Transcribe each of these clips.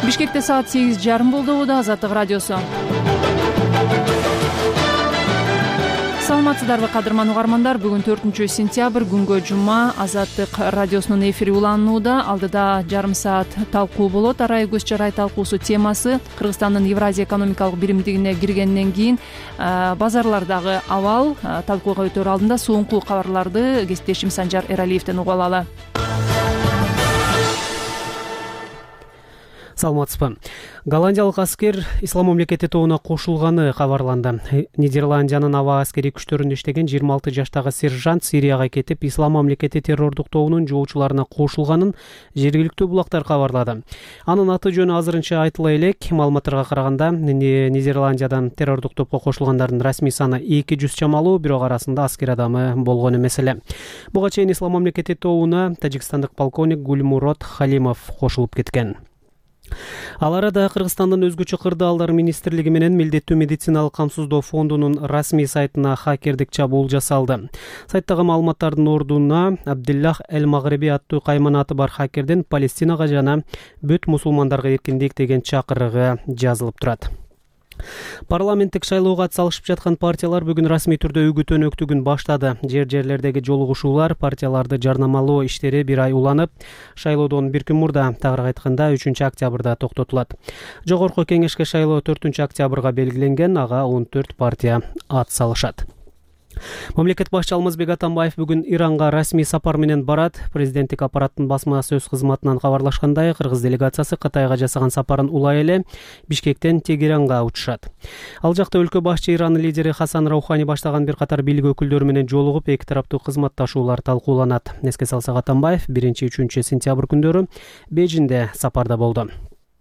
Бишкекте саат 8:30 болду. Азаттык радиосу. Саламатсыздарбы кадырман угармандар. Бүгүн 4-сентябрь күнгө жума. Азаттык радиосунун эфири уланууда. Алдыда жарым саат талкуу болот. Арай көз чарай талкуусу темасы Кыргызстандын Евразия экономикалык биримдигине киргенден кийин базарлардагы абал. Талкууга өтөр алдында соңку кабарларды кесиптешим Санжар Эралиевден угуп алалы. Саламатсызбы. Голландиялык аскер Ислам мамлекети тобуна кошулганы кабарланды. Нидерландиянын аба аскери күчтөрүндө иштеген 26 жаштагы сержант Сирияга кетип, Ислам мамлекети террордук тобунун жоочуларына кошулганын жергиликтүү булактар кабарлады. Анын аты жөнү азырынча айтыла элек. Маалыматтарга караганда, Нидерландиядан террордук топко кошулгандардын расмий саны 200 чамалуу, бирок арасында аскер адамы болгон эмес эле. Буга чейин Ислам мамлекети тобуна тажикстандык полковник Гульмурод Халимов кошулуп кеткен. Ал арада Кыргызстандын өзгөчө кырдаалдар министрлиги менен милдеттүү медициналык камсыздоо фондунун расмий сайтына хакердик чабуул жасалды. Сайттагы маалыматтардын ордуна Абдиллах Эль-Магриби аттуу кайманаты бар хакердин Палестинага жана бүт мусулмандарга эркиндик деген чакырыгы жазылып турат. Парламенттик шайлоого ат салышып жаткан партиялар бүгүн расмий түрдө үгүт-өнөктүгүн баштады. Жер-жерлердеги жолугушуулар, партияларды жарнамалоо иштери бир ай уланып, шайлоодон бир күн мурда, тагыраак айтканда 3-октябрда токтотулат. Жогорку кеңешке шайлоо 4-октябрга белгиленген, ага 14 партия ат салышат. Мамлекет башчы Алмазбек Атамбаев бүгүн Иранга расмий сапар менен барат. Президенттик аппараттын басма сөз кызматынан кабарлашкандай, Кыргыз делегациясы Кытайга жасаган сапарын улай эле Бишкектен Тегеранга учушат. Ал жакта өлкө башчы Иран лидери Хасан Раухани баштаган бир катар бийлик өкүлдөрү менен жолугуп, эки тараптуу кызматташуулар талкууланат. Эске салсак, Атамбаев 1-3 сентябрь күндөрү Бейжинде сапарда болду.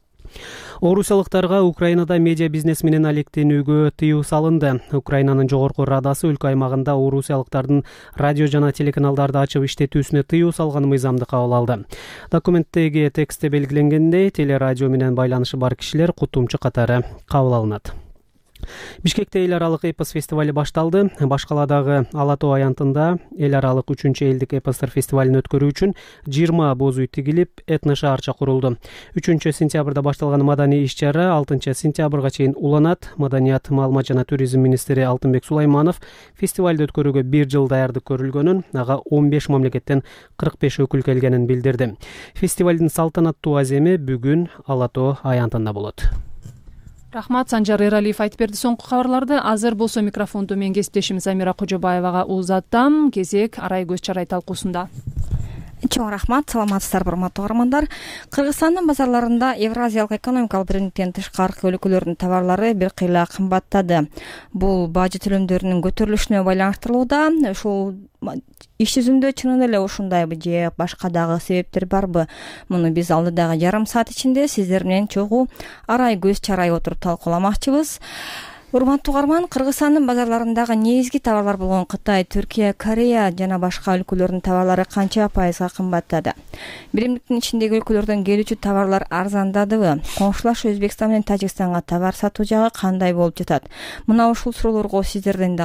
Орусиялыктарга Украинада медиа бизнес менен алектенүүгө тыюу салынды. Украинанын жогорку радасы өлкө аймагында орусиялыктардын радио жана телеканалдарды ачып иштетүүсүнө тыюу салган мыйзамды кабыл алды. Документтеги текстте белгиленгендей, телерадио менен байланышы бар кишилер кутумчу катары кабыл алынат. Бишкекте эл аралык эпос фестивали башталды. Башкаладагы Алатоо аянтында эл аралык 3-элдик эпостор фестивалын өткөрүү үчүн 20 боз үй тигилип, этно шаарча курулду. 3-сентябрда башталган маданий иш-чара 6-сентябрга чейин уланат. Маданият, маалымат жана туризм министри Алтынбек Сулайманов фестивалды өткөрүүгө 1 жыл даярдык көрүлгөнүн, ага 15 мамлекеттен 45 өкүл келгенин билдирди. Фестивалдын салтанаттуу аземи бүгүн Алатоо аянтында болот. Рахмат, Санжар Эралиев айтып берди соңку кабарларды. Азыр болсо микрофонду мен кесиптешим Замира Кожобаевага узаттам. Кезек Арай көз чарай талкуусунда. Чоң рахмат, саламатсыздарбы урматтуу угармандар. Кыргызстандын базарларында Евразиялык экономикалык биримдиктен тышкаркы өлкөлөрдүн товарлары бир кыйла кымбаттады. Бул бажы төлөмдөрүнүн көтөрүлүшүнө байланыштырылууда. Ушул иш жүзүндө чынын эле ушундайбы же башка дагы себептер барбы? Муну биз алдыдагы жарым саат ичинде сиздер менен чогуу Арай көз чарай отуруп талкууламакчыбыз. Урматтуу угарман, Кыргызстандын базарларындагы негизги товарлар болгон Кытай, Түркия, Корея жана башка өлкөлөрдүн товарлары канча пайызга кымбаттады? Биримдиктин ичиндеги өлкөлөрдөн келүүчү товарлар арзандадыбы? Коңшулаш Өзбекстан менен Тажикстанга товар сатуу жагы кандай болуп жатат? Мына ушул суроолорго сиздер менен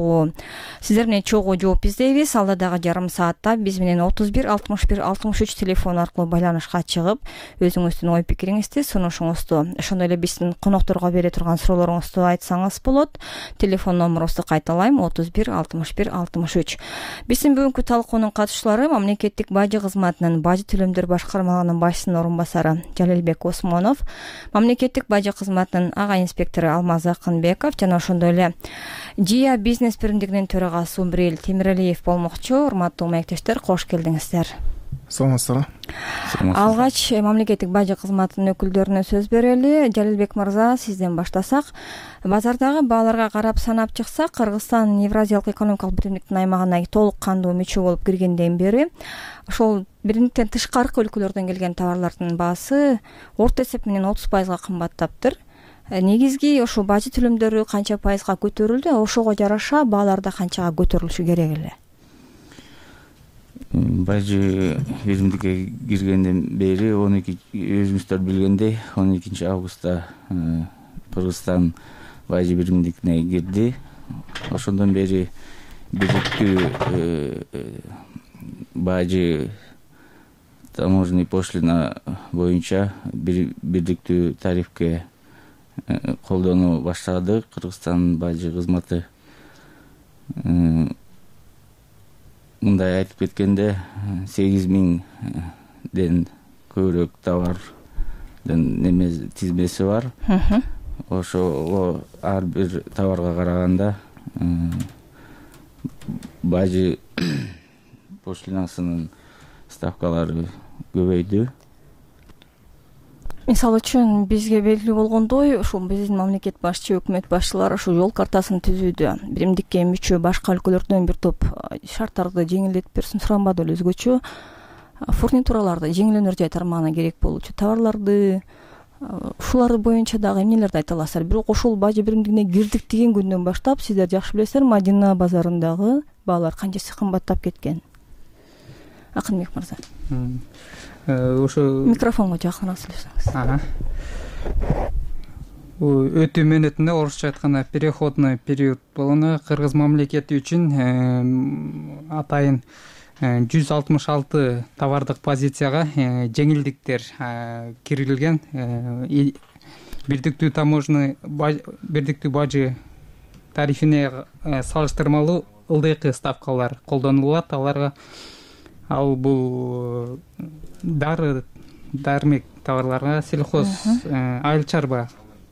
чогуу жооп издейбиз. Алдыдагы жарым саатта биз менен 31 61 63 телефон аркылуу байланышка чыгып, өзүңүздүн ой пикириңизди, сунушуңузду, ошондой эле биздин конокторго бере турган суроолоруңузду айтсаңыз болот. Телефон номерубузду кайталайм: 31 61 63. Биздин бүгүнкү талкуунун катышуулары мамлекеттик бажы кызматынын бажы төлөмдөр башкармалыгынын башчысынын орун басары Жалелбек Осмонов, мамлекеттик бажы кызматынын ага инспектору Алмаз Акынбеков жана ошондой эле ЖИА бизнес биримдигинин төрагасы Умбрел Темиралиев болмокчу. Урматтуу маектештер, кош келдиңиздер. Саламатсыздарбы. Алгач мамлекеттик бажы кызматынын өкүлдөрүнө сөз берели. Жалелбек мырза, сизден баштасак, базардагы бааларга карап санап чыксак, Кыргызстан Евразиялык экономикалык биримдиктин аймагына толук кандуу мүчө болуп киргенден бери ошол биримдиктен тышкаркы өлкөлөрдөн келген товарлардын баасы орто эсеп менен 30% кымбаттаптыр. Негизги ошо бажы төлөмдөрү канча пайызга көтөрүлдү? Ошого жараша бааларда канчага көтөрүлүшү керек эле? Бажы биримдикке киргенден бери өзүңүздөр билгендей 12 августта Кыргызстан бажы биримдигине кирди. Ошондон бери бириктүү бажы таможенный пошлина боюнча бирдиктүү тарифке колдонуу баштады Кыргызстандын бажы кызматы. Мындай айтып кеткенде 8000ден көбүрөөк товардын тизмеси бар. Ошого ар бир товарга караганда бажы пошлинасынын ставкалары көбөйдү. Мисалы үчүн бизге белгилүү болгондой, ушул биздин мамлекет башчы, өкмөт башчылары ушул жол картасын түзүүдө биримдикке мүчө башка өлкөлөрдөн бир топ шарттарды жеңилдетип берсин суранбады эле. Өзгөчө фурнитураларды, жеңил өнөр жай тармагына керек болуучу товарларды, ушулар боюнча дагы эмнелерди айта аласыздар? Бирок ошол бажы биримдигине кирдик деген күндөн баштап сиздер жакшы билесиздер, Мадина базарындагы баалар канчасы кымбаттап кеткен. Акынбек мырза. Ошо микрофонго жакыныраак сүйлөсөңүз. Өтүү мөөнөтүндө орусча айтканда переходный период болгону Кыргыз мамлекети үчүн атайын 166 товардык позицияга жеңилдиктер киргизилген. Бирдиктүү бажы тарифине салыштырмалуу ылдыйкы ставкалар колдонулат. Аларга ал бул дары дармек товарларга, сельхоз айыл чарба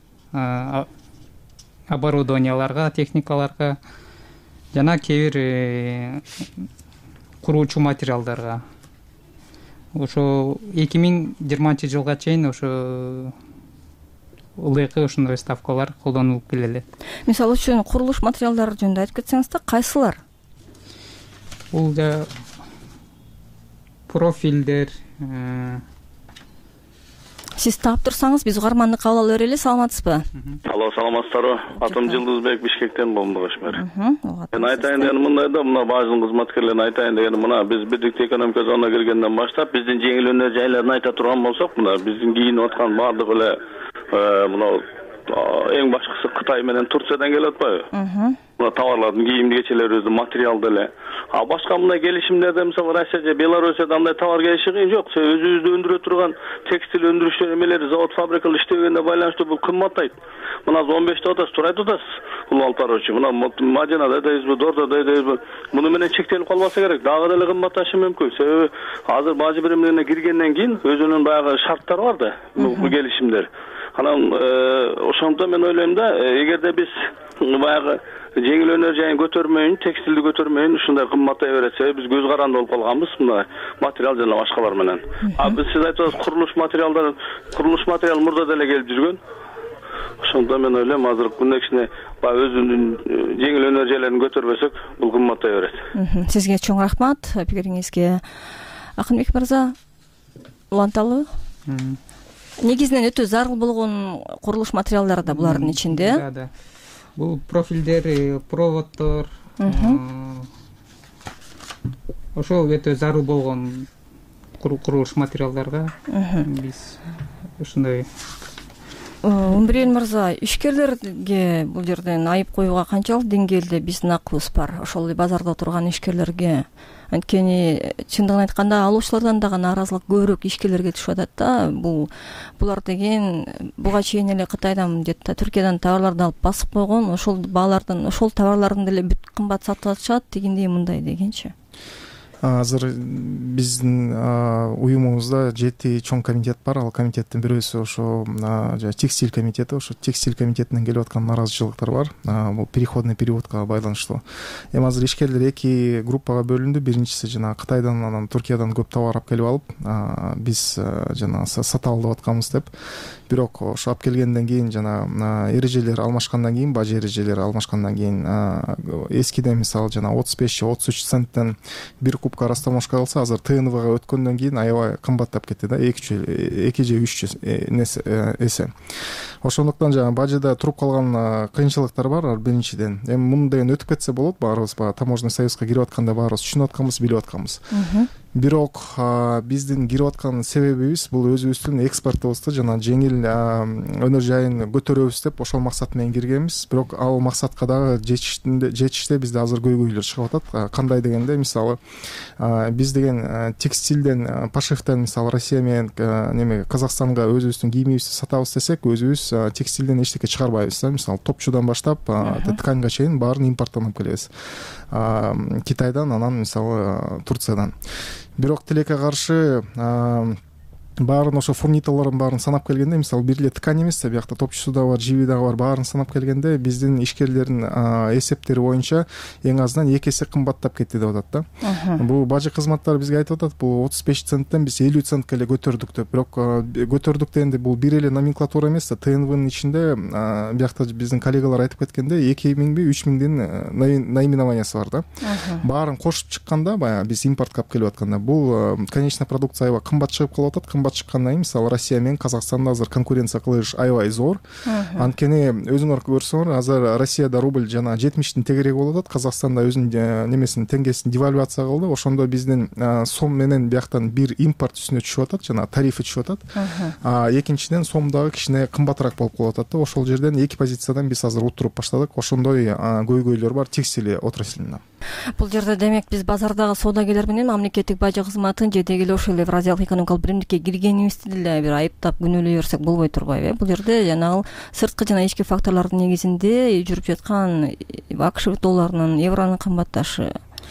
оборудованияларга, техникаларга жана кээ бир куруучу материалдарга. Ошо 2020-жылга чейин ошо ылдыйкы ошондой ставкалар колдонулуп келелет. Мисалы үчүн курулуш материалдары жөнүндө айтып кетсеңиз да, кайсылар? Бул да профилдер. Сиз таап турсаңыз, биз угарманды кабыл ала берели. Саламатсызбы? Алло, саламатсыздарбы? Атым Жылдызбек, Бишкектен болдум, Кашмир. Мен айтайын дегеним мындай да, мына баждын кызматкерлерин айтайын дегеним мына биз бирдиктүү экономика зонуна киргенден баштап биздин жеңил өнөр жайларын айта турган болсок, мына биздин кийинип аткан баардык эле мына эң башкысы Кытай менен Турциядан келип атпайбы? Мына товарлардын кийим кечелерибиздин материалды эле. А башка мындай келишимдерде мисалы Россия же Белоруссиядан андай товар келиши кыйын жок. Өзүбүздү өндүрө турган текстиль өндүрүштөр эмелери, завод, фабрикалар иштегенде байланыштуу бул кымбаттайт. Мына 15 деп атасыз, турайт атасыз. Бул алпаровчу. Мына Мадинада дейбизби, Дордода дейбизби. Муну менен чектелип калбаса керек. Дагы деле кымбатташы мүмкүн. Себеби азыр бажы биримине киргенден кийин өзүнүн баягы шарттары бар да, бул келишимдер. Анан ошондо мен ойлойм да, эгерде биз баягы жеңил өнөр жайын көтөрмөйүн, текстилди көтөрмөйүн, ушундай кымбаттай берсе, биз көз каранды болуп калганбыз мына материал жана башкалар менен. Биз сиз айтып атасыз, курулуш материал мурда деле келип жүргөн. Ошондо мен ойлойм, азыр күндө кичине баягы өзүнүн жеңил өнөр жайларын көтөрбөсөк, бул кымбаттай берет. Сизге чоң рахмат пикириңизге. Акынбек мырза, уланталы? Негизинен өтө зарыл болгон курулуш материалдары да булардын ичинде. Да. Бул профилдер, проводдор, ошол өтө зарыл болгон курулуш материалдарга биз ушундай. Умбирел мырза, ишкерлерге бул жерден айып коюуга канчалык деңгээлде биздин акыбыз бар? Ошол базарда турган ишкерлерге. Анткени чындыгын айтканда алуучулардан дагы нааразылык көбүрөөк ишкерлерге түшүп атат да. Булар деген буга чейин эле Кытайдан же Түркиядан товарларды алып басып койгон, ошол баалардын, ошол товарлардын деле бүт кымбат сатып атышат дегендей мындай дегенчи. Азыр биздин уюмубузда 7 чоң комитет бар. Ал комитеттин бирөөсү ошо текстиль комитети. Ошо текстиль комитетинен келип аткан нааразычылыктар бар. Бул переходный периодко байланыштуу. Эми азыр ишкерлер 2 группага бөлүндү. Биринчиси жана Кытайдан, анан Түркиядан көп товар алып келип алып, биз жана сата алып атканбыз деп. Бирок ошо алып келгенден кийин жана эрежелер алмашкандан кийин, бажы эрежелери алмашкандан кийин эскиден мисалы жана 35-33 центтен бир кубка растаможка алса, азыр ТНВга өткөндөн кийин аябай кымбаттап кетти да, 2 же 3 эсе. Ошондуктан жана бажыда туруп калган кыйынчылыктар бар биринчиден. Эми муну деген өтүп кетсе болот, баарыбыз таможенный союзга кирип атканда баарыбыз түшүнүп атканбыз, билип атканбыз. бирок биздин кирип аткан себебибиз бул өзүбүздүн экспортубузду жана жеңил өнөр жайын көтөрөбүз деп ошол максат менен киргенбиз. Бирок ал максатка дагы жетиште бизде азыр көйгөйлөр чыгып атат. Кандай дегенде, мисалы биз деген текстилден, пошивтен, мисалы Россия менен Казакстанга өзүбүздүн кийимибизди сатабыз десек, өзүбүз текстилден эчтеке чыгарбайбыз да. Мисалы топчудан баштап тканьга чейин баарын импорттон алып келебиз. Китайдан, анан мисалы Турциядан. Бирок тилекке каршы баарын ошо фурниталарын баарын санап келгенде, мисалы бир эле ткань эмес да, биякта топчусу да бар, жиби дагы бар, баарын санап келгенде биздин ишкерлердин эсептери боюнча эң азынан 2 эсе кымбаттап кетти деп атат да. Бул бажы кызматтар бизге айтып атат, бул 35 центтен биз 50 центке эле көтөрдүк деп. Бирок көтөрдүк дегенде бул бир эле номенклатура эмес да. ТНВнын ичинде биякта биздин коллегалар айтып кеткенде 2000би 3000дин наименованиясы бар да. Баарын кошуп чыкканда, баягы биз импортко алып келип атканда, бул конечная продукция аябай кымбат чыгып калып атат. Кымбат чыккандан кийин, мисалы Россия менен Казакстанда азыр конкуренция кылыш аябай зор. Анткени өзүңөр көрсөңөр, азыр Россияда рубль жана 70тин тегереги болуп атат. Казакстанда өзүнүн немесин, теңгесин девальвация кылды. Ошондо биздин сом менен бияктан бир импорт үстүнө түшүп атат, жана тарифи түшүп атат. Экинчиден сом дагы кичине кымбатыраак болуп калып атат да. Ошол жерден эки позициядан биз азыр утуруп баштадык. Ошондой көйгөйлөр бар текстиль отраслында. Бул жерде демек биз базардагы соодагерлер менен мамлекеттик бажы кызматын же деги ошол Евразиялык экономикалык биримдикке киргенибизди деле бир айыптап күнөөлөй берсек болбой турбайбы? Бул жерде жанагы сырткы жана ички факторлордун негизинде жүрүп жаткан АКШ долларынын, евронун кымбатташы,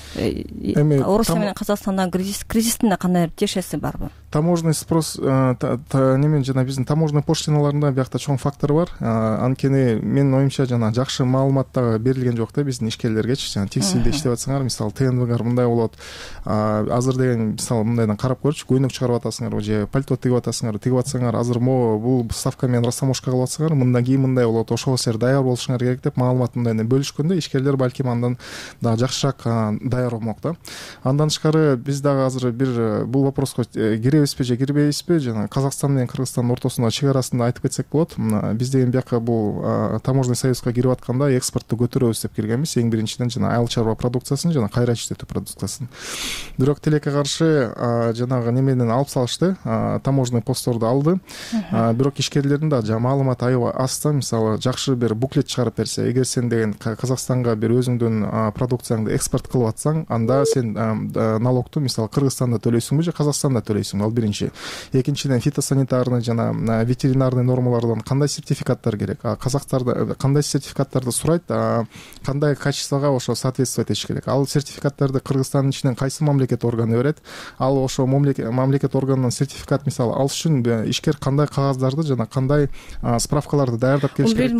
Орусия менен Казакстандагы кризистин да кандайдыр тиешеси барбы? Таможенный спрос немен жана биздин таможенный поштиналарында биякта чоң фактор бар. Анткени менин оюмча жана жакшы маалымат дагы берилген жок да биздин ишкерлергечи. Жана текстилде иштеп атсаңар, мисалы ТНВгар мындай болот. Азыр деген мисалы мындайдан карап көрчү, көйнөк чыгарып атасыңар же пальто тигип атасыңар, тигип атсаңар, азыр бул ставка менен растаможка кылып атсаңар, мындан кийин мындай болот, ошого силер даяр болушуңар керек деп маалымат мындайдан бөлүшкөндө ишкерлер балким андан дагы жакшыраак даяр болмок да. Андан тышкары биз дагы азыр бир бул вопроско киребизби же кирбейбизби, жана Казакстан менен Кыргызстандын ортосунда чек арасында айтып кетсек болот. Биз деген бияка бул таможенный союзга кирип атканда экспортту көтөрөбүз деп киргенбиз. Эң биринчиден жана айыл чарба продукциясын жана кайра иштетүү продукциясын. Бирок тилекке каршы жанагы неменен алып салышты, таможенный постторду алды. Бирок ишкерлердин да жана маалыматы аябай аз да. Мисалы жакшы бир буклет чыгарып берсе, эгер сен деген Казакстанга бир өзүңдүн продукцияңды экспорт кылып атсаң, анда сен налогту мисалы Кыргызстанда төлөйсүңбү же Казакстанда төлөйсүңбү? Ал биринчи. Экинчиден фитосанитарный жана ветеринарный нормалардан кандай сертификаттар керек? Казактарда кандай сертификаттарды сурайт? Кандай качествого ошо соответствовать этиш керек? Ал сертификаттарды Кыргызстандын ичинен кайсы мамлекет органы берет? Ал ошо мамлекет органынан сертификат мисалы алыш үчүн ишкер кандай кагаздарды жана кандай справкаларды даярдап келиш керек?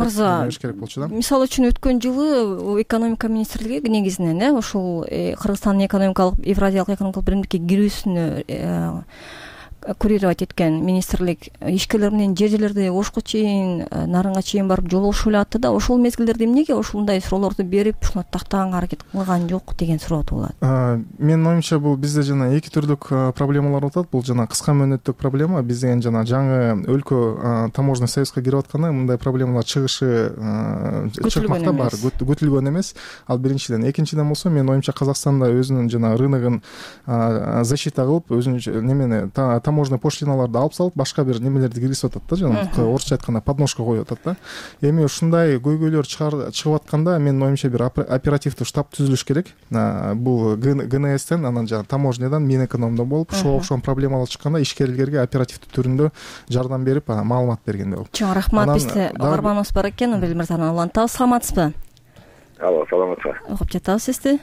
Мисалы үчүн өткөн жылы экономика министрлиги негизинен ошол Кыргызстандын экономикалык Евразиялык экономикалык биримдикке кирүүсүнө курировать эткен министрлик ишкерлер менен жерлерди Ошко чейин, Нарынга чейин барып жолугушуп эле атты да. Ошол мезгилдерде эмнеге ушундай суроолорду берип, ушуну тактаганга аракет кылган жок деген суроо туулат. Менин оюмча бул бизде жана эки түрдүк проблемалар атат. Бул жана кыска мөөнөттүк проблема. Биз деген жана жаңы өлкө таможенный союзга кирип атканда мындай проблемалар чыгышы чыкмакта бар, күтүлгөн эмес. Ал биринчиден. Экинчиден болсо менин оюмча Казакстанда өзүнүн жана рыногун защита кылып, өзүнүн немени таможенный пошлиналарды алып салып, башка бир немелерди киргизип атат да, жана орусча айтканда подножка коюп атат да. Эми ушундай көйгөйлөр чыгып атканда менин оюмча бир оперативдүү штаб түзүлүш керек. Бул ГНСтен, анан жана таможнядан, Минэкономдон болуп, ошого окшогон проблемалар чыкканда ишкерлерге оперативдүү түрүндө жардам берип, маалымат бергенде болот. Чоң рахмат. Бизде угарманыбыз бар экен, Нурбек мырзаны улантабыз. Саламатсызбы? Алло, саламатсызбы? Угуп жатабыз сизди.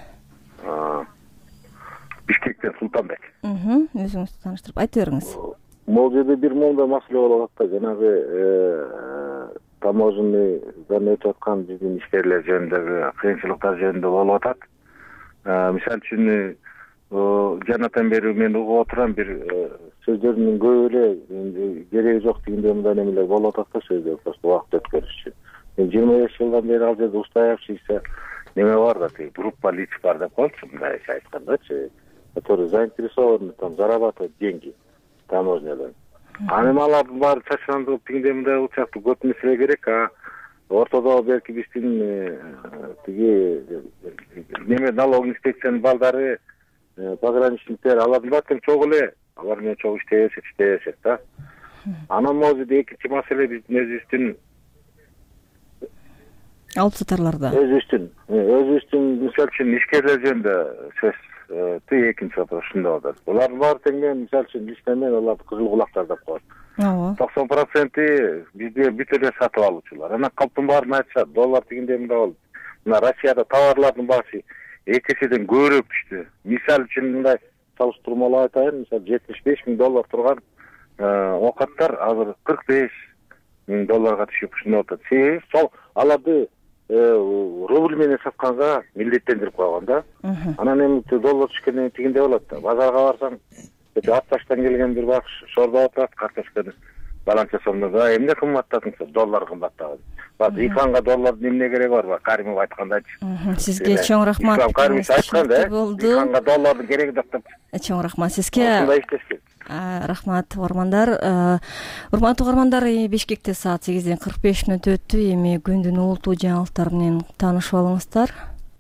Бишкектен Султанбек. Өзүңүздү тааныштырып айта бериңиз. Могул жерде бир моундай маселе болуп атат да, жанагы таможенныйдан өтүп аткан биздин ишкерлер жөнүндөгү кыйынчылыктар жөнүндө болуп атат. Мисалы үчүн жанатан бери мен угуп отурам, бир сөздөрүнүн көбү эле кереги жок дегендей мындай немелер болуп атат да, сөздөр просто убакыт өткөрүш үчүн. Мен 25 жылдан бери ал жерде устай общийся неме бар да, группа лиц бар деп коелучу, мындайча айткандачы, которые заинтересованы там зарабатывать деньги таможнядан. Анан алардын баары чачырандырып тигиндей мындай болчактуу көп нерсе керек. Ортодо белки биздин тиги неме налог инспекциянын балдары пограничниктер алардын баары тең чогуу эле, алар менен чогуу иштебешет да. Анан могу экинчи маселе биздин өзүбүздүн алып сатарларда өзүбүздүн мисалы үчүн ишкерлер жөнүндө сөз экинчи вопрос ушундай болот. Булардын баары тең мисалы үчүн иштемей аларды кызыл кулактар деп коет. 90% бизде бүт эле сатып алуучулар. Анан калптын баарын айтышат, доллар тигиндей мындай болду. Мына Россияда товарлардын баасы 2 эседен көбүрөөк түштү. Мисалы үчүн мындай салыштырмалуу айтайын, мисалы $75,000 турган оокаттар азыр $45,000 түшүп ушундай атат. Себеби сол аларды рубль менен сатканга милдеттендирип койгон да. Анан эми доллар түшкөндөн тигиндей болот да. Базарга барсаң, Атташтан келген бир бак шордо отурат, картошканы баланча сомдо. Эмне кымбаттадыңыз? Доллар кымбаттады. Иканга доллардын эмне кереги бар? Каримов айткандайчы. Сизге чоң рахмат. Ислам Каримов айткан да. Иканга доллардын кереги жок деп. Чоң рахмат сизге. Рахмат угармандар. Урматтуу угармандар, Бишкекте саат 8:45 өттү. Эми күндүн улуттуу жаңылыктары менен таанышып алыңыздар.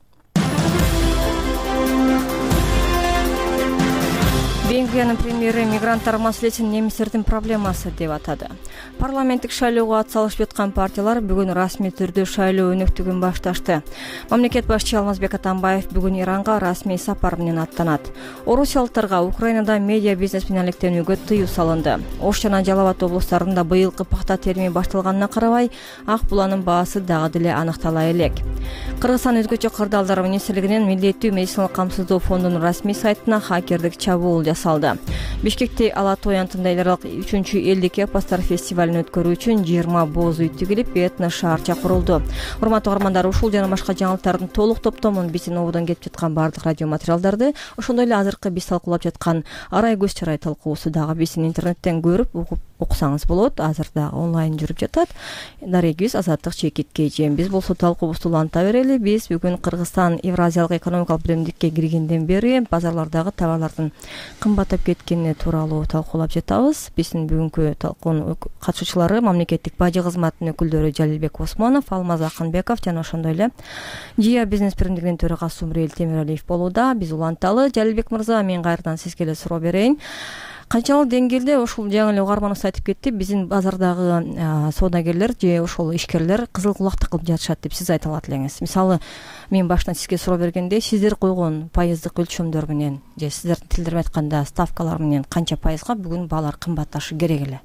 Венгриянын премьери мигранттар маселесин немистердин проблемасы деп атады. Парламенттик шайлоого ат салышып жаткан партиялар бүгүн расмий түрдө шайлоо өнөктүгүн башташты. Мамлекет башчы Алмазбек Атамбаев бүгүн Иранга расмий сапар менен аттанат. Орусиялыктарга Украинада медиа бизнес менен алектенүүгө тыюу салынды. Ош жана Жалал Абад облустарында быйылкы пахта терими башталганына карабай, ак буланын баасы дагы деле аныктала элек. Кыргызстан өзгөчө кырдаалдар министрлигинин Милдеттүү медициналык камсыздоо фондунун расмий сайтына хакердик чабуул жасалды. Бишкекте Ала Той антындайларлык 3-чү элдик эпостор фестивалын өткөрүү үчүн 20 боз үй тигилип, этно шаарча курулду. Урматтуу угармандар, ушул жана башка жаңылыктардын толук топтомун биздин ободон кетип жаткан бардык радио материалдарды, ошондой эле азыркы биз талкуулап жаткан Арай көз чарай талкуусу дагы биздин интернеттен көрүп, окусаңыз болот. Азыр дагы онлайн жүрүп жатат. Дарегиз Азаттык Чекитке жем. Биз болсо талкуубузду уланта берели. Биз бүгүн Кыргызстан Евразиялык экономикалык биримдикке киргенден бери базарлардагы товарлардын кымбаттап кеткени тууралуу талкуулап жатабыз. Биздин бүгүнкү талкуунун катышуучулары мамлекеттик бажы кызматынын өкүлдөрү Жалилбек Осмонов, Алмаз Акынбеков жана ошондой эле Жия бизнес биримдигинин төрагасы Умрел Темиралиев болууда. Биз уланталы. Жалилбек мырза, мен кайрадан сизге эле суроо берейин. Канчалык деңгээлде ушул жаңы эле угарманыбыз айтып кетти, биздин базардагы соодагерлер же ошол ишкерлер кызыл кулактык кылып жатышат деп сиз айта алат элеңиз. Мисалы, мен башынан сизге суроо бергенде, сиздер койгон пайыздык өлчөмдөр менен же сиздердин тилдер менен айтканда ставкалар менен канча пайызга бүгүн баалар кымбатташы керек эле?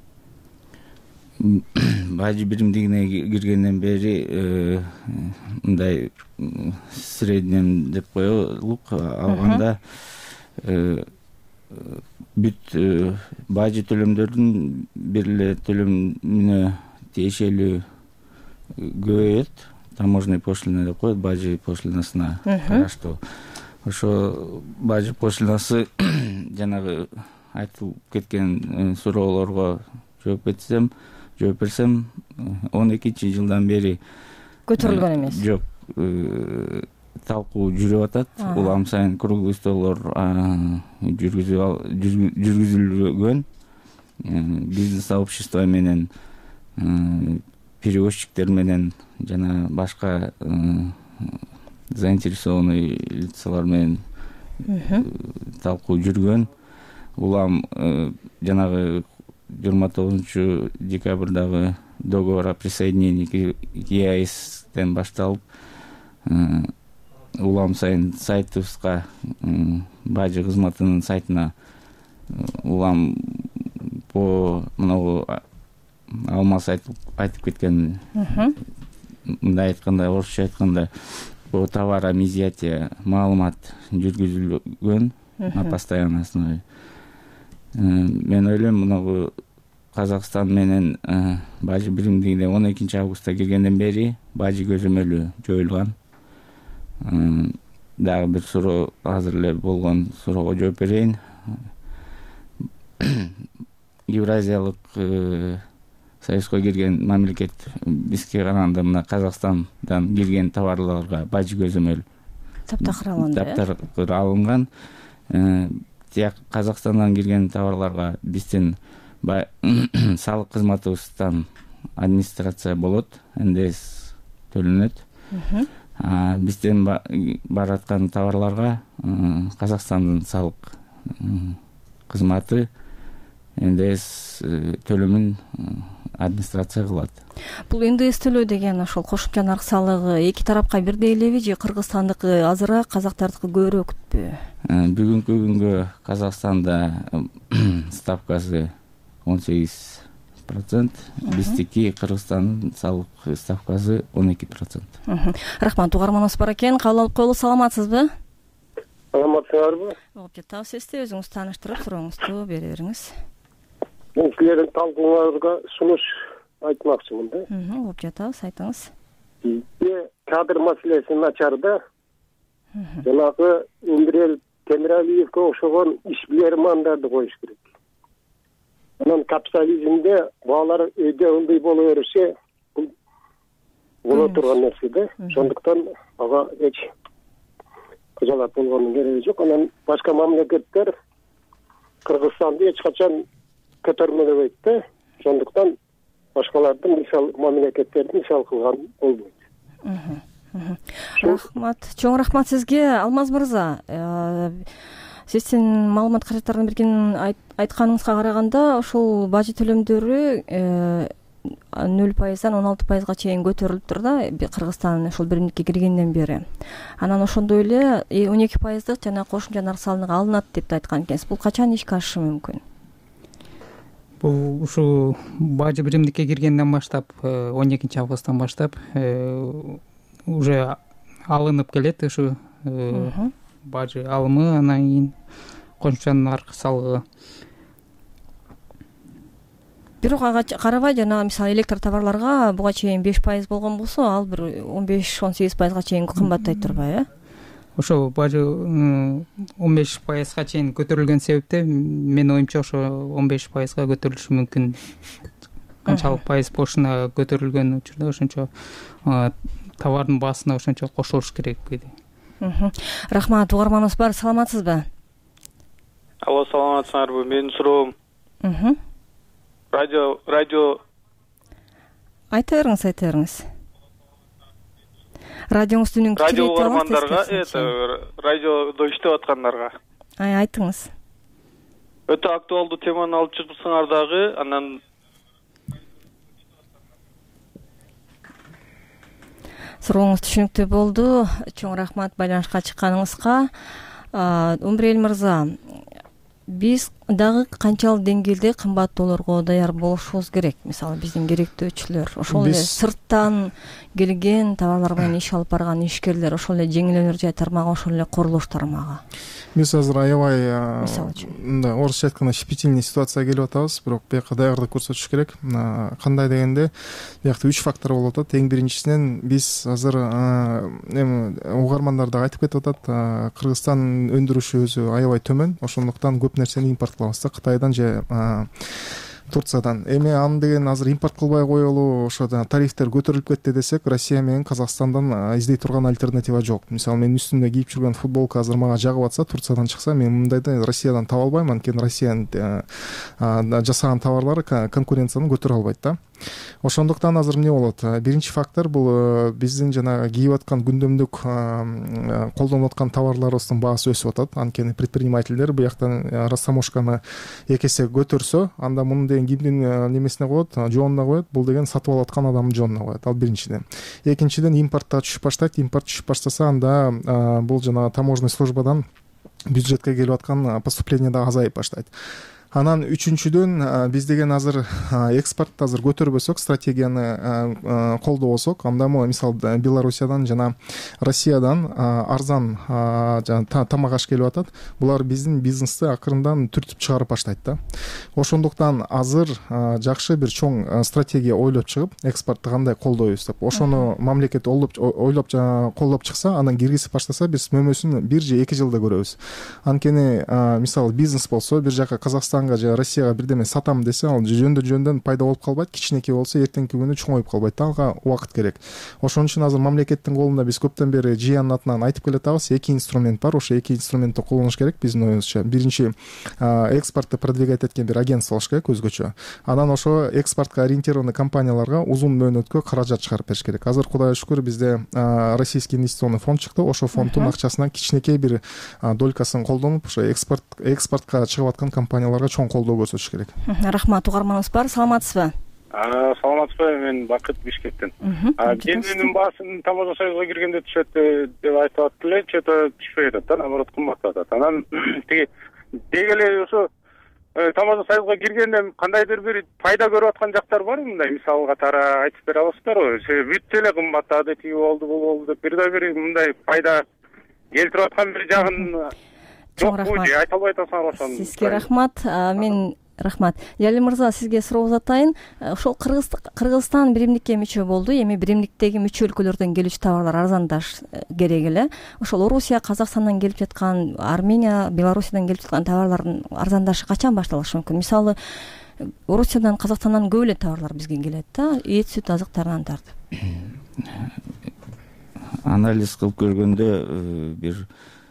Бажы биримдигине киргенден бери мындай среднем деп коелук алганда бүт бажы төлөмдөрдүн бир эле төлөмүнө тиешелүү көбөйөт. Таможенный пошлина деп коет, бажы пошлинасына караштуу. Ошо бажы пошлинасы жанагы айтылып кеткен суроолорго жооп берсем 12-жылдан бери көтөрүлгөн эмес. Жок, талкуу жүрүп атат. Улам сайын круглый столлор жүргүзүлгөн. Бизнес сообщество менен, перевозчиктер менен жана башка заинтересованный лицалар менен талкуу жүргөн. Улам жанагы 29 декабрдагы договор о присоединении к ЕАЭСтен башталып, улам сайын сайтыбызга, бажы кызматынын сайтына улам по мынау Алмаз айтып кеткен, мындай айтканда, орусча айтканда, по товарам изъятия маалымат жүргүзүлгөн на постоянной основе. Мен ойлойм, мынау Казакстан менен бажы биримдигине 12 августта киргенден бери бажы көзөмөлү жоюлган. Дагы бир суроо азыр эле болгон суроого жооп берейин. Евразиялык союзга кирген мамлекет бизге караганда мына Казакстандан кирген товарларга бажы көзөмөл таптакыр алынган. Тияк Казакстандан кирген товарларга биздин салык кызматыбыздан администрация болот, НДС төлөнөт. бизден бараткан товарларга Казакстандын салык кызматы НДС төлөмүн администрация кылат. Бул НДС төлөө деген ошол кошумча нарк салыгы эки тарапка бирдей элеби же Кыргызстандыкы азыраак, казактардыкы көбүрөөкпү? Бүгүнкү күнгө Казакстанда ставкасы 18%, биздики Кыргызстандын салык ставкасы 12%. Рахмат, угарманыбыз бар экен. Кабыл алып коелу, саламатсызбы? Саламатсыздарбы? Угуп жатабыз сизди. Өзүңүз тааныштырып сурооңузду бере бериңиз. Мен силердин талкууларга сунуш айтмакчымын да. Угуп жатабыз, айтыңыз. Бизде кадр маселеси начар да. Жанагы Эмирел Темиралиевке окшогон ишбилермандарды коюш керек. Анан капитализмде баалар өйдө ылдый боло берсе, бул боло турган нерсе да. Ошондуктан ага эч кыжалат болгондун кереги жок. Анан башка мамлекеттер Кыргызстанды эч качан көтөрмөдөбөйт да. Ошондуктан башкалардын мисал мамлекеттерди мисал кылган болбойт. Рахмат. Чоң рахмат сизге, Алмаз мырза. Сиздин маалымат каражаттарын берген айтканыңызга караганда, ошол бажы төлөмдөрү 0%дан 16%га чейин көтөрүлүптүр да, Кыргызстан ошол биримдикке киргенден бери. Анан ошондой эле 12%дык жана кошумча нарк салыгы алынат деп айткан экенсиз. Бул качан ишке ашышы мүмкүн? Бул ушул бажы биримдикке киргенден баштап, 12-августтан баштап уже алынып келет ушу бажы алымы, анан кийин кошумча нарк салыгы. Бирок ага карабай, жана мисалы электр товарларга буга чейин 5% болгон болсо, ал бир 15-18%га чейин кымбаттай турбайбы? Ошо бажы 15%га чейин көтөрүлгөн себепте менин оюмча ошо 15%га көтөрүлүшү мүмкүн. Канчалык пайыз бошуна көтөрүлгөн учурда ошончо товардын баасына ошончо кошулуш керек дейт. Рахмат, угарманыбыз бар, саламатсызбы? Алло, саламатсыздарбы? Менин суроом. Радио айта бериңиз. Радиоңузду үнүн кичирейтип алыңыз. Радио угармандарга, радиодо иштеп аткандарга. Айтыңыз. Өтө актуалдуу теманы алып чыгыпсыңар дагы, анан сурооңуз түшүнүктүү болду. Чоң рахмат байланышка чыкканыңызга. Умбрел мырза, биз дагы канчалык деңгээлде кымбаттоолорго даяр болушубуз керек? Мисалы, биздин керектөөчүлөр, ошол эле сырттан келген товарлар менен иш алып барган ишкерлер, ошол эле жеңил өнөр жай тармагы, ошол эле курулуш тармагы. Биз азыр аябай мындай орусча айтканда щепетильный ситуацияга келип атабыз, бирок бияка даярдык көрсөтүш керек. Кандай дегенде, биякта 3 фактор болуп атат. Эң биринчисинен биз азыр эми угармандар да айтып кетип атат, Кыргызстан өндүрүшү өзү аябай төмөн, ошондуктан көп нерсени импорт кылабыз да, Кытайдан же Турциядан. Эми аны деген азыр импорт кылбай коелу, ошо тарифтер көтөрүлүп кетти десек, Россия менен Казакстандан издей турган альтернатива жок. Мисалы, мен үстүмдө кийип жүргөн футболка азыр мага жагып атса, Турциядан чыкса, мен мындайды Россиядан таба албайм, анткени Россиянын жасаган товарлары конкуренцияны көтөрө албайт да. Ошондуктан азыр эмне болот? Биринчи фактор бул биздин жана кийип аткан күндөмдүк колдонуп аткан товарларыбыздын баасы өсүп атат. Анткени предпринимательдер буяктан растаможканы 2 эсе көтөрсө, анда муну деген кимдин немесине коет, жоонуна коет, бул деген сатып алып аткан адамдын жоонуна коет. Ал биринчиден. Экинчиден, импортта түшүп баштайт. Импорт түшүп баштаса, анда бул жана таможенный службадан бюджетке келип аткан поступление да азайып баштайт. Анан үчүнчүдөн, биз деген азыр экспортты азыр көтөрбөсөк, стратегияны колдобосок, анда мисалы Белоруссиядан жана Россиядан арзан тамак аш келип атат. Булар биздин бизнести акырындан түртүп чыгарып баштайт да. Ошондуктан азыр жакшы бир чоң стратегия ойлоп чыгып, экспортты кандай колдойбуз деп, ошону мамлекет ойлоп колдоп чыкса, анан киргизип баштаса, биз мөмөсүн 1 же 2 жылда көрөбүз. Анткени мисалы бизнес болсо, бир жака Казакстан Казакстанга же Россияга бирдеме сатам десе, ал жөндөн пайда болуп калбайт, кичинекей болсо эртеңки күнү чоңоюп калбайт да, ага убакыт керек. Ошон үчүн азыр мамлекеттин колунда биз көптөн бери жыянын атынан айтып келатабыз, эки инструмент бар. Ошо эки инструментти колдонуш керек биздин оюбузча. Биринчи, экспортты продвигать эткен бир агентство болуш керек өзгөчө. Анан ошо экспортко ориентированный компанияларга узун мөөнөткө каражат чыгарып бериш керек. Азыр Кудайга шүкүр бизде Российский инвестиционный фонд чыкты. Ошо фонддун акчасынан кичинекей бир долькасын колдонуп, ошо экспортко чыгып аткан компанияларга чоң колдоо көрсөтүш керек. Рахмат, угарманыбыз бар. Саламатсызбы? Саламатсызбы, мен Бакыт, Бишкектен. Бензиндин баасын Таможня союзга киргенде түшөт деп айтып атты эле, чөтө түшпөй атат да, наоборот кымбаттап атат. Анан тиги деги эле ошо Таможня союзга киргенде кандайдыр бир пайда көрүп аткан жактар барбы? Мындай мисал катары айтып бере аласыздарбы? Бүт эле кымбаттады, тиги болду, бул болду деп бир мындай пайда келтирип аткан бир жагын жокпу же айта албай атасыңар ошону? Сизге рахмат. Мен рахмат. Жали мырза, сизге суроо узатайын. Ошол Кыргызстан биримдикке мүчө болду. Эми биримдиктеги мүчө өлкөлөрдөн келүүчү товарлар арзандаш керек эле. Ошол Орусия, Казакстандан келип жаткан, Армения, Белоруссиядан келип жаткан товарлардын арзандашы качан башталышы мүмкүн? Мисалы, Орусиядан, Казакстандан көп эле товарлар бизге келет да, эт, сүт азыктарынан тартып. Анализ кылып көргөндө бир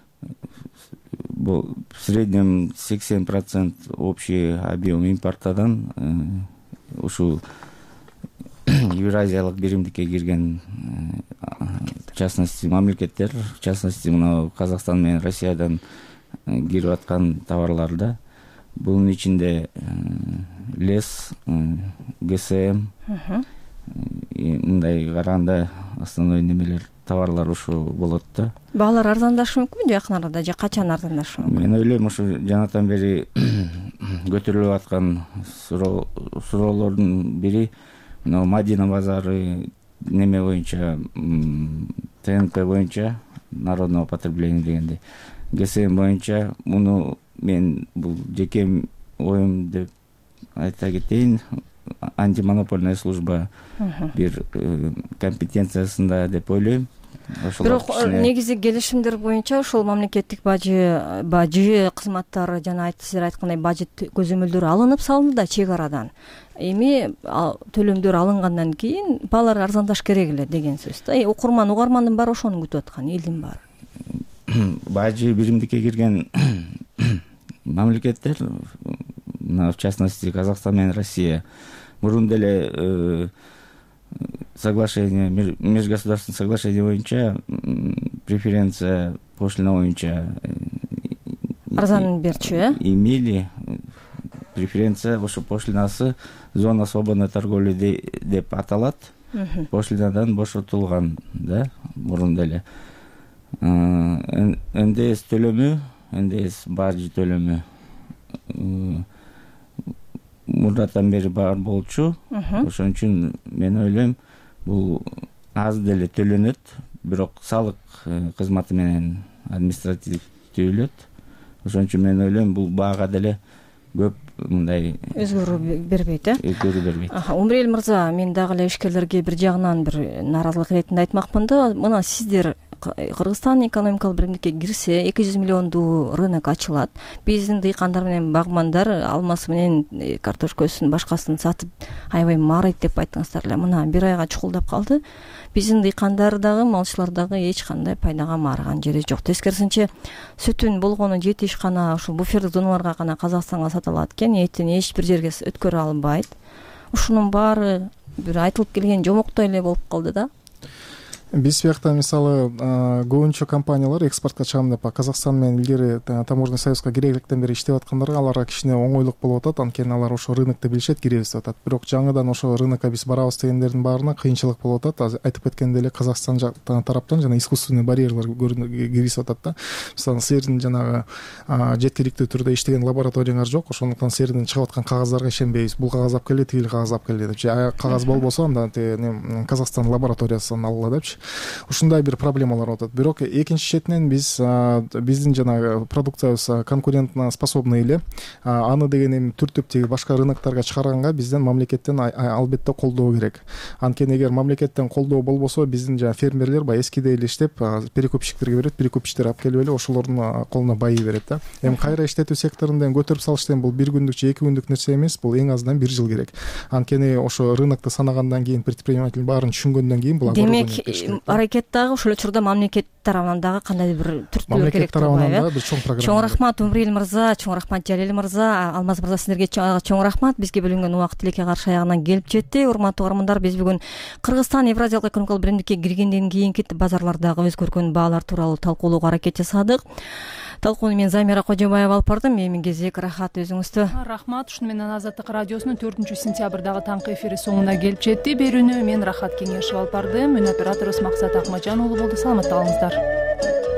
в среднем 80% общий объем импортадан ушул Евразиялык биримдикке кирген, в частности, мамлекеттер, в частности, мына Казакстан менен Россиядан кирип аткан товарларда, бунун ичинде лес, ГСМ, мындай караганда основной немелер товарлар ушу болот да. Баалар арзандашы мүмкүн жакын арада, же качан арзандашы мүмкүн? Мен ойлойм, ушу жанатан бери көтөрүлүп аткан суроолордун бири Мадина базары неме боюнча, ТНП боюнча, народного потребления дегенде, ГСМ боюнча, муну мен бул жеке оюм деп айта кетейин, антимонопольная служба бир компетенциясында деп ойлойм. Бирок негизи келишимдер боюнча ошол мамлекеттик бажы кызматтары жана сиздер айткандай бажы көзөмөлдөрү алынып салынды да чек арадан. Эми төлөмдөр алынгандан кийин баалар арзандаш керек эле деген сөз да. Угармандын баары ошону күтүп аткан, элдин баары. Бажы биримдикке кирген мамлекеттер, в частности Казакстан менен Россия, мурун деле соглашение, межгосударственное соглашение боюнча, преференция пошлина боюнча арзан берчү, имели преференция, ошо пошлинасы зона свободной торговли деп аталат, пошлинадан бошотулган, да, мурун деле. НДС төлөмү, НДС бажы төлөмү мурдатан бери бар болчу. Ошон үчүн мен ойлойм, бул аз деле төлөнөт, бирок салык кызматы менен административдүүлөт. Ошон үчүн мен ойлойм, бул баага деле көп мындай өзгөрүү бербейт, өзгөрүү бербейт. Умрел мырза, мен дагы эле ишкерлерге бир жагынан бир нааразылык иретинде айтмакмын да, мына сиздер Кыргызстан экономикалык биримдикке кирсе 200 миллиондуу рынок ачылат. Биздин дыйкандар менен багмандар алмасы менен картошкасын башкасын сатып аябай маарайт деп айттыңыздар эле. Мына бир айга чукулдап калды. Биздин дыйкандар дагы, малчылар дагы эч кандай пайдага маарыган жери жок. Тескерисинче сүтүн болгону жетиш гана ушул буфердик зоналарга гана Казакстанга сатылат экен, этин эч бир жерге өткөрө албайт. Ушунун баары бир айтылып келген жомоктой эле болуп калды да. Биз биякта мисалы көбүнчө компаниялар экспортко чыгам деп Казакстан менен илгери Таможенный союзга киреликтен бери иштеп аткандарга аларга кичине оңойлук болуп атат, анткени алар ошо рынокты билишет, киребиз деп атат. Бирок жаңыдан ошо рынокко биз барабыз дегендердин баарына кыйынчылык болуп атат. Айтып кеткендей эле Казакстан тараптан жана искусственный барьерлер киргизип атат да. Мисалы силердин жанагы жеткиликтүү түрдө иштеген лабораторияңар жок, ошондуктан силердин чыгып аткан кагаздарга ишенбейбиз. Бул кагаз алып келди, тигил кагаз алып келди деп. Же кагаз болбосо анда Казакстан лабораториясынан алгыла депчи. ушундай бир проблемалар болуп атат. Бирок экинчи четинен биздин жанагы продукциябыз конкурентно способный эле. Аны деген эми түртүп тиги башка рыноктарга чыгарганга бизден мамлекеттен албетте колдоо керек. Анткени эгер мамлекеттен колдоо болбосо биздин жанагы фермерлер баягы эскидей эле иштеп перекупщиктерге берет, перекупщиктер алып келип эле ошолордун колуна байый берет да. Эми кайра иштетүү секторунда көтөрүп салыштан бул 1 күндүк же 2 күндүк нерсе эмес, бул эң азынан 1 жыл керек. Анткени ошо рынокту санагандан кийин, предприниматель баарын түшүнгөндөн кийин бул демек аракет дагы ошол учурда мамлекет тарабынан дагы кандайдыр бир түртүүлөр керек турбайбы? Мамлекет тарабынан да бир чоң программа. Чоң рахмат Умбрил мырза, чоң рахмат Жалил мырза, Алмаз мырза, сиздерге чоң рахмат. Бизге бөлүнгөн убакыт тилекке каршы аягына келип жетти. Урматтуу угармандар, биз бүгүн Кыргызстан Евразиялык экономикалык биримдикке киргенден кийинки базарлардагы өзгөргөн баалар тууралуу талкуулоого аракет жасадык. Талкууну мен Замира Кожобаева алып бардым. Эмин кезек рахат өзүңүздө. Рахмат. Ушуну менен Азаттык радиосунун 4-сентябрдагы таңкы эфири соңуна келип жетти. Берүүнү мен Рахат Кеңешев алып бардым. Мөн операторубуз Максат Акмажан уулу болду. Саламатта калыңыздар.